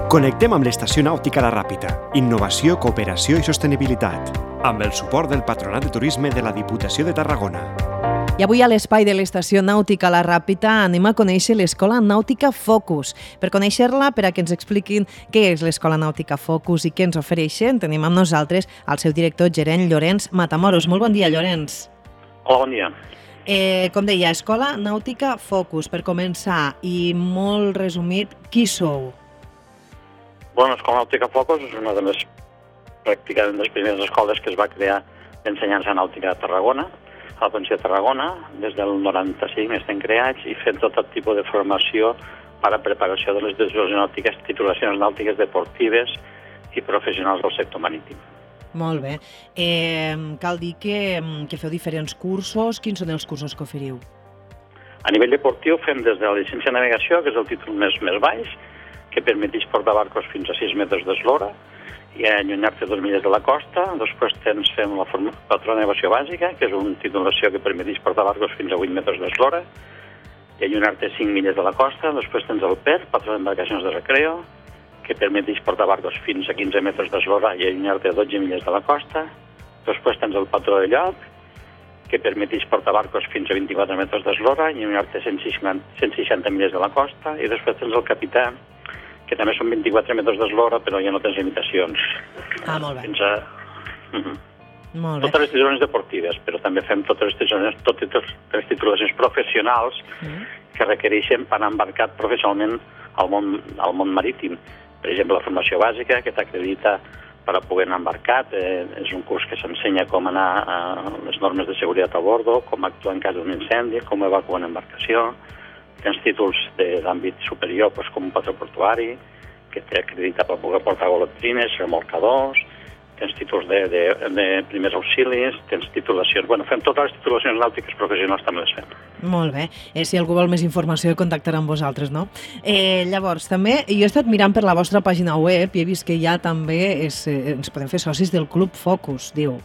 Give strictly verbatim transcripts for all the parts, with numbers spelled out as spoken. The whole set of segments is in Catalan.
Connectem amb l'Estació Nàutica La Ràpita. Innovació, cooperació i sostenibilitat. Amb el suport del Patronat de Turisme de la Diputació de Tarragona. I avui a l'espai de l'Estació Nàutica La Ràpita anem a conèixer l'Escola Nàutica Focus. Per conèixer-la, per a que ens expliquin què és l'Escola Nàutica Focus i què ens ofereixen, tenim amb nosaltres el seu director gerent Llorenç Matamoros. Molt bon dia, Llorenç. Hola, bon dia. Eh, com deia, Escola Nàutica Focus, per començar, i molt resumit, qui sou? Bueno, l'Escola Nàutica Focus és una de les pràcticament les primeres escoles que es va crear d'ensenyança nàutica a Tarragona, a la província de Tarragona. Des del noranta-cinc estem creats i fem tot tipus de formació per a preparació de les titulacions nàutiques, titulacions nàutiques deportives i professionals del sector marítim. Molt bé. Eh, cal dir que, que feu diferents cursos. Quins són els cursos que oferiu? A nivell deportiu fem des de la llicència de navegació, que és el títol més, més baix, que permeteix portar barcos fins a sis metres d'eslora i allunyar-te dos milles de la costa. Després tens fem la patró de navegació bàsica, que és una titulació que permeteix portar barcos fins a vuit metres d'eslora i allunyar-te cinc milles de la costa. Després tens el P E R, patró d'embarcacions de recreo, que permeteix portar barcos fins a quinze metres d'eslora i allunyar-te dotze milles de la costa. Després tens el patró de lloc, que permeteix portar barcos fins a vint-i-quatre metres d'eslora i allunyar-te cent seixanta milles de la costa. I després tens el capità, que també són vint-i-quatre metres d'eslora, però ja no tens limitacions. Ah, molt bé. Fins a... Uh-huh. Molt bé. Totes les titulacions deportives, però també fem totes les titulacions, totes les titulacions professionals uh-huh. que requereixen per anar embarcat professionalment al món, al món marítim. Per exemple, la formació bàsica, que t'acredita per a poder anar embarcat. Eh, és un curs que s'ensenya com anar a les normes de seguretat a bordo, com actuar en cas d'un incendi, com evacuar una embarcació. Tens títols d'àmbit superior, doncs, com un patró portuari, que t'acredita per poder portar golondrines, remolcadors, tens títols de, de, de primers auxilis, tens titulacions... Bueno, fem totes les titulacions nàutiques professionals, també les fem. Molt bé. Eh, si algú vol més informació, contactarà amb vosaltres, no? Eh, llavors, també, jo he estat mirant per la vostra pàgina web i he vist que ja també és, eh, ens podem fer socis del Club Focus, diu.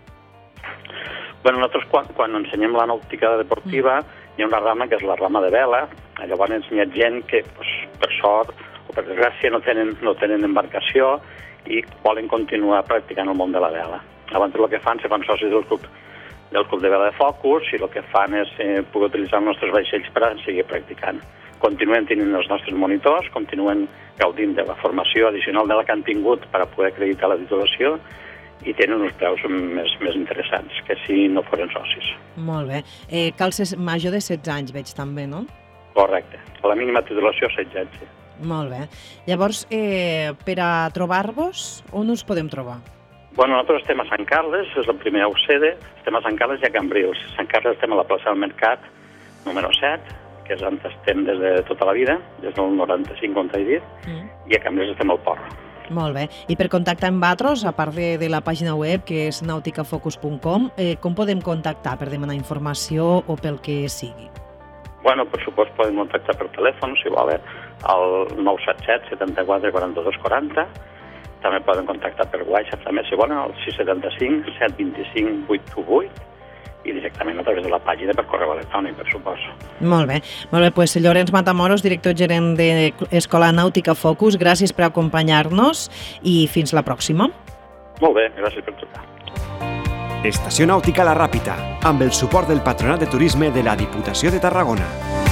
Bueno, nosaltres quan, quan ensenyem la nàutica deportiva mm. hi ha una rama que és la rama de vela. Llavors hi ha gent que, pues, per sort o per desgràcia, no tenen, no tenen embarcació i volen continuar practicant el món de la vela. Llavors el que fan, se fan socis del club, del club de vela de Focus i el que fan és eh, poder utilitzar els nostres vaixells per a seguir practicant. Continuen tenint els nostres monitors, continuen gaudint de la formació addicional de la que han tingut per a poder acreditar la titulació i tenen uns preus més, més interessants que si no foren socis. Molt bé. Eh, cal ser major de setze anys, veig també, no? Correcte. La mínima titulació setze anys, sí. Molt bé. Llavors, eh, per a trobar-vos, on us podem trobar? Bueno, nosaltres estem a Sant Carles, és la primera U C D, estem a Sant Carles i a Cambrils. A Sant Carles estem a la plaça del Mercat, número set, que és on estem des de tota la vida, des del noranta-cinc, com t'he dit, mm. i a Cambrils estem al Port. Molt bé. I per contactar amb vosaltres, a part de, de la pàgina web, que és nauticafocus punt com, eh, com podem contactar per demanar informació o pel que sigui? Bueno, per supost, podem contactar per telèfon, si volen, al nou set set, setanta-quatre, quaranta-dos, quaranta. També poden contactar per WhatsApp, també, si volen, al sis set cinc, set dos cinc, vuit u vuit i directament a través de la pàgina per correu electrònic, per supost. Molt bé. Molt bé, doncs Llorenç Matamoros, director gerent de Escola Nàutica Focus, gràcies per acompanyar-nos i fins la pròxima. Molt bé, gràcies per trucar. Estació Nàutica La Ràpita, amb el suport del Patronat de Turisme de la Diputació de Tarragona.